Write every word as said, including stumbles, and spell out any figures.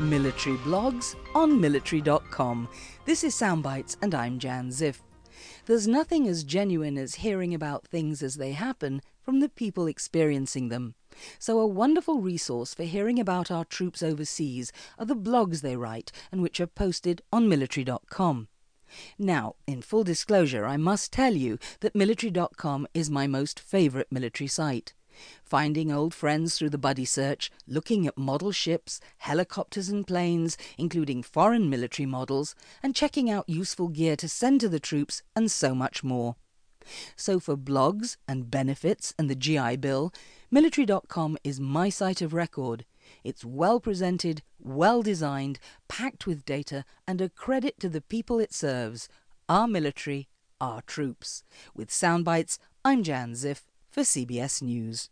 Military blogs on military dot com. This is Soundbites and I'm Jan Ziff. There's nothing as genuine as hearing about things as they happen from the people experiencing them. So a wonderful resource for hearing about our troops overseas are the blogs they write and which are posted on military dot com. Now, in full disclosure, I must tell you that military dot com is my most favourite military site. Finding old friends through the buddy search, looking at model ships, helicopters and planes, including foreign military models, and checking out useful gear to send to the troops, and so much more. So for blogs and benefits and the G I Bill, military dot com is my site of record. It's well presented, well designed, packed with data, and a credit to the people it serves, our military, our troops. With Soundbites, I'm Jan Ziff for C B S News.